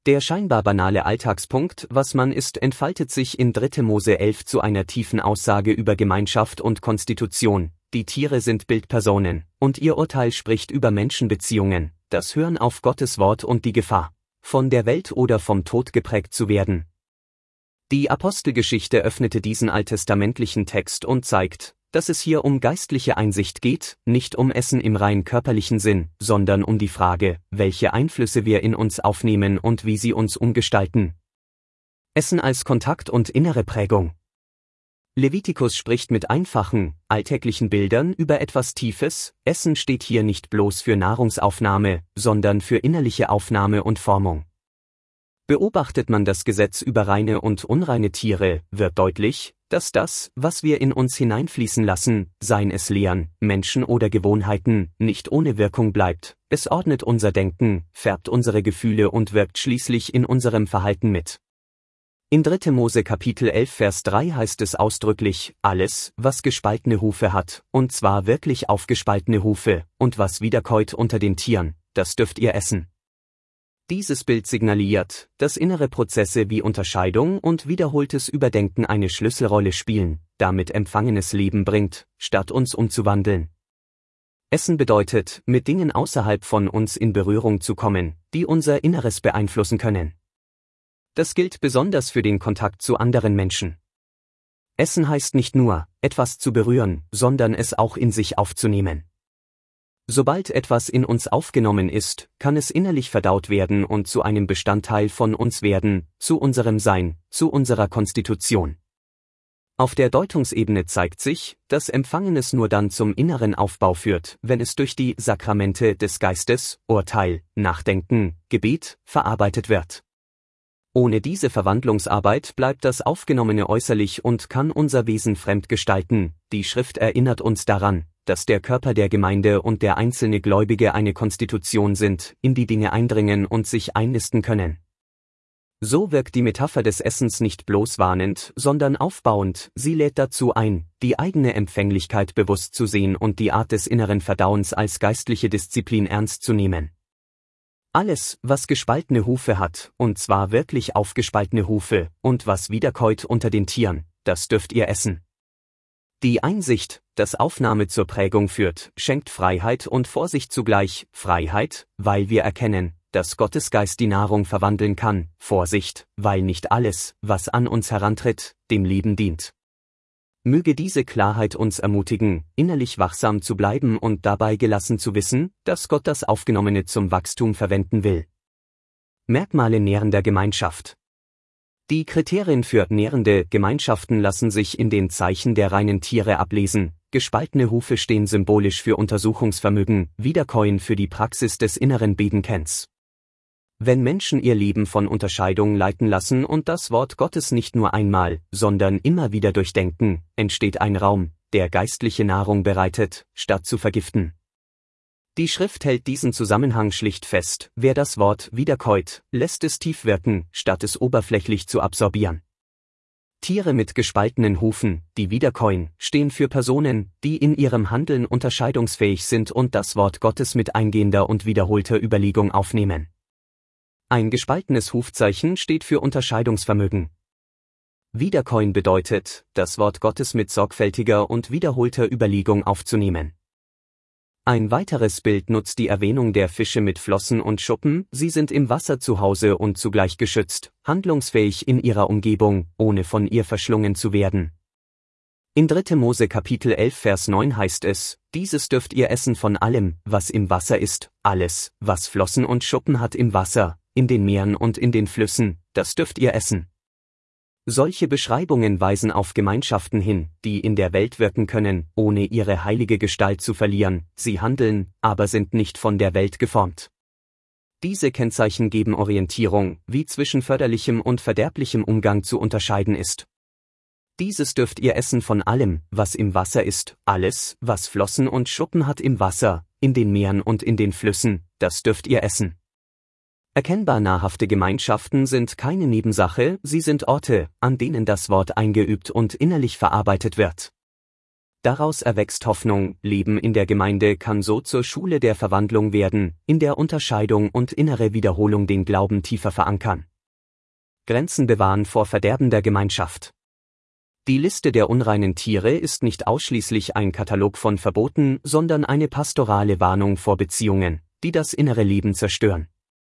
Der scheinbar banale Alltagspunkt, was man ist, entfaltet sich in 3. Mose 11 zu einer tiefen Aussage über Gemeinschaft und Konstitution. Die Tiere sind Bildpersonen, und ihr Urteil spricht über Menschenbeziehungen, das Hören auf Gottes Wort und die Gefahr, von der Welt oder vom Tod geprägt zu werden. Die Apostelgeschichte öffnete diesen alttestamentlichen Text und zeigt, dass es hier um geistliche Einsicht geht, nicht um Essen im rein körperlichen Sinn, sondern um die Frage, welche Einflüsse wir in uns aufnehmen und wie sie uns umgestalten. Essen als Kontakt und innere Prägung. Levitikus spricht mit einfachen, alltäglichen Bildern über etwas Tiefes. Essen steht hier nicht bloß für Nahrungsaufnahme, sondern für innerliche Aufnahme und Formung. Beobachtet man das Gesetz über reine und unreine Tiere, wird deutlich, dass das, was wir in uns hineinfließen lassen, seien es Lehren, Menschen oder Gewohnheiten, nicht ohne Wirkung bleibt. Es ordnet unser Denken, färbt unsere Gefühle und wirkt schließlich in unserem Verhalten mit. In 3. Mose Kapitel 11 Vers 3 heißt es ausdrücklich, alles, was gespaltene Hufe hat, und zwar wirklich aufgespaltene Hufe, und was wiederkäut unter den Tieren, das dürft ihr essen. Dieses Bild signalisiert, dass innere Prozesse wie Unterscheidung und wiederholtes Überdenken eine Schlüsselrolle spielen, damit empfangenes Leben bringt, statt uns umzuwandeln. Essen bedeutet, mit Dingen außerhalb von uns in Berührung zu kommen, die unser Inneres beeinflussen können. Das gilt besonders für den Kontakt zu anderen Menschen. Essen heißt nicht nur, etwas zu berühren, sondern es auch in sich aufzunehmen. Sobald etwas in uns aufgenommen ist, kann es innerlich verdaut werden und zu einem Bestandteil von uns werden, zu unserem Sein, zu unserer Konstitution. Auf der Deutungsebene zeigt sich, dass Empfangenes nur dann zum inneren Aufbau führt, wenn es durch die Sakramente des Geistes, Urteil, Nachdenken, Gebet, verarbeitet wird. Ohne diese Verwandlungsarbeit bleibt das Aufgenommene äußerlich und kann unser Wesen fremd gestalten. Die Schrift erinnert uns daran, dass der Körper der Gemeinde und der einzelne Gläubige eine Konstitution sind, in die Dinge eindringen und sich einnisten können. So wirkt die Metapher des Essens nicht bloß warnend, sondern aufbauend. Sie lädt dazu ein, die eigene Empfänglichkeit bewusst zu sehen und die Art des inneren Verdauens als geistliche Disziplin ernst zu nehmen. Alles, was gespaltene Hufe hat, und zwar wirklich aufgespaltene Hufe, und was wiederkäut unter den Tieren, das dürft ihr essen. Die Einsicht, dass Aufnahme zur Prägung führt, schenkt Freiheit und Vorsicht zugleich. Freiheit, weil wir erkennen, dass Gottes Geist die Nahrung verwandeln kann. Vorsicht, weil nicht alles, was an uns herantritt, dem Leben dient. Möge diese Klarheit uns ermutigen, innerlich wachsam zu bleiben und dabei gelassen zu wissen, dass Gott das Aufgenommene zum Wachstum verwenden will. Merkmale nährender Gemeinschaft. Die Kriterien für nährende Gemeinschaften lassen sich in den Zeichen der reinen Tiere ablesen. Gespaltene Hufe stehen symbolisch für Untersuchungsvermögen, Wiederkäuen für die Praxis des inneren Bedenkens. Wenn Menschen ihr Leben von Unterscheidung leiten lassen und das Wort Gottes nicht nur einmal, sondern immer wieder durchdenken, entsteht ein Raum, der geistliche Nahrung bereitet, statt zu vergiften. Die Schrift hält diesen Zusammenhang schlicht fest: Wer das Wort wiederkäut, lässt es tief wirken, statt es oberflächlich zu absorbieren. Tiere mit gespaltenen Hufen, die wiederkäuen, stehen für Personen, die in ihrem Handeln unterscheidungsfähig sind und das Wort Gottes mit eingehender und wiederholter Überlegung aufnehmen. Ein gespaltenes Hufzeichen steht für Unterscheidungsvermögen. Wiederkäuen bedeutet, das Wort Gottes mit sorgfältiger und wiederholter Überlegung aufzunehmen. Ein weiteres Bild nutzt die Erwähnung der Fische mit Flossen und Schuppen. Sie sind im Wasser zu Hause und zugleich geschützt, handlungsfähig in ihrer Umgebung, ohne von ihr verschlungen zu werden. In 3. Mose Kapitel 11 Vers 9 heißt es: Dieses dürft ihr essen von allem, was im Wasser ist, alles, was Flossen und Schuppen hat im Wasser, in den Meeren und in den Flüssen, das dürft ihr essen. Solche Beschreibungen weisen auf Gemeinschaften hin, die in der Welt wirken können, ohne ihre heilige Gestalt zu verlieren. Sie handeln, aber sind nicht von der Welt geformt. Diese Kennzeichen geben Orientierung, wie zwischen förderlichem und verderblichem Umgang zu unterscheiden ist. Dieses dürft ihr essen von allem, was im Wasser ist, alles, was Flossen und Schuppen hat im Wasser, in den Meeren und in den Flüssen, das dürft ihr essen. Erkennbar nahrhafte Gemeinschaften sind keine Nebensache, sie sind Orte, an denen das Wort eingeübt und innerlich verarbeitet wird. Daraus erwächst Hoffnung, Leben in der Gemeinde kann so zur Schule der Verwandlung werden, in der Unterscheidung und innere Wiederholung den Glauben tiefer verankern. Grenzen bewahren vor verderbender Gemeinschaft. Die Liste der unreinen Tiere ist nicht ausschließlich ein Katalog von Verboten, sondern eine pastorale Warnung vor Beziehungen, die das innere Leben zerstören.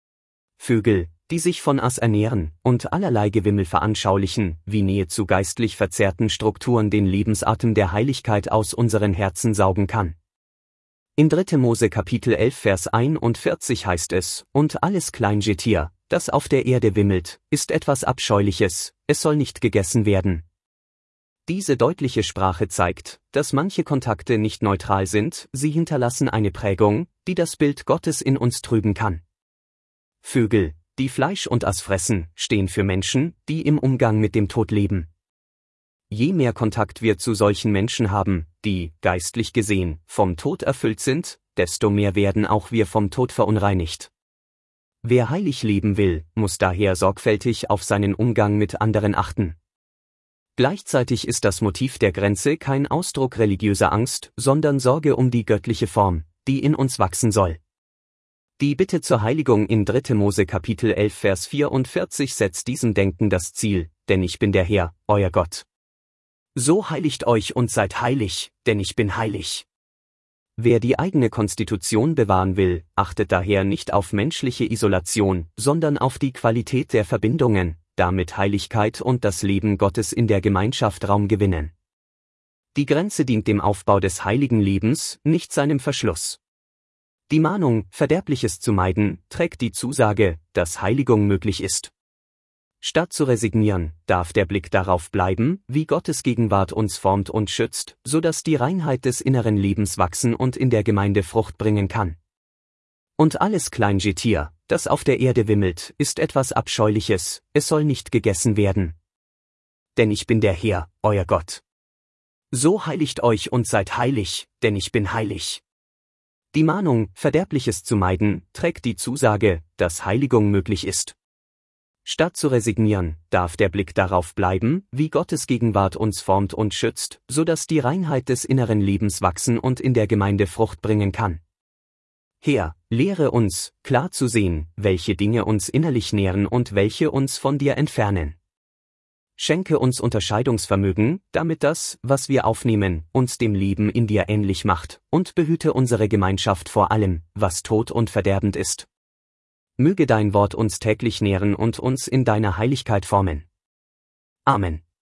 Vögel, die sich von Aas ernähren, und allerlei Gewimmel veranschaulichen, wie Nähe zu geistlich verzerrten Strukturen den Lebensatem der Heiligkeit aus unseren Herzen saugen kann. In 3. Mose Kapitel 11 Vers 41 heißt es, und alles Kleingetier, das auf der Erde wimmelt, ist etwas Abscheuliches, es soll nicht gegessen werden. Diese deutliche Sprache zeigt, dass manche Kontakte nicht neutral sind, sie hinterlassen eine Prägung, die das Bild Gottes in uns trüben kann. Vögel, die Fleisch und Aas fressen, stehen für Menschen, die im Umgang mit dem Tod leben. Je mehr Kontakt wir zu solchen Menschen haben, die, geistlich gesehen, vom Tod erfüllt sind, desto mehr werden auch wir vom Tod verunreinigt. Wer heilig leben will, muss daher sorgfältig auf seinen Umgang mit anderen achten. Gleichzeitig ist das Motiv der Grenze kein Ausdruck religiöser Angst, sondern Sorge um die göttliche Form, die in uns wachsen soll. Die Bitte zur Heiligung in 3. Mose Kapitel 11 Vers 44 setzt diesem Denken das Ziel, denn ich bin der Herr, euer Gott. So heiligt euch und seid heilig, denn ich bin heilig. Wer die eigene Konstitution bewahren will, achtet daher nicht auf menschliche Isolation, sondern auf die Qualität der Verbindungen, damit Heiligkeit und das Leben Gottes in der Gemeinschaft Raum gewinnen. Die Grenze dient dem Aufbau des heiligen Lebens, nicht seinem Verschluss. Die Mahnung, Verderbliches zu meiden, trägt die Zusage, dass Heiligung möglich ist. Statt zu resignieren, darf der Blick darauf bleiben, wie Gottes Gegenwart uns formt und schützt, so dass die Reinheit des inneren Lebens wachsen und in der Gemeinde Frucht bringen kann. Und alles Kleingetier, das auf der Erde wimmelt, ist etwas Abscheuliches, es soll nicht gegessen werden. Denn ich bin der Herr, euer Gott. So heiligt euch und seid heilig, denn ich bin heilig. Die Mahnung, Verderbliches zu meiden, trägt die Zusage, dass Heiligung möglich ist. Statt zu resignieren, darf der Blick darauf bleiben, wie Gottes Gegenwart uns formt und schützt, so dass die Reinheit des inneren Lebens wachsen und in der Gemeinde Frucht bringen kann. Herr, lehre uns, klar zu sehen, welche Dinge uns innerlich nähren und welche uns von dir entfernen. Schenke uns Unterscheidungsvermögen, damit das, was wir aufnehmen, uns dem Leben in dir ähnlich macht, und behüte unsere Gemeinschaft vor allem, was tot und verderbend ist. Möge dein Wort uns täglich nähren und uns in deiner Heiligkeit formen. Amen.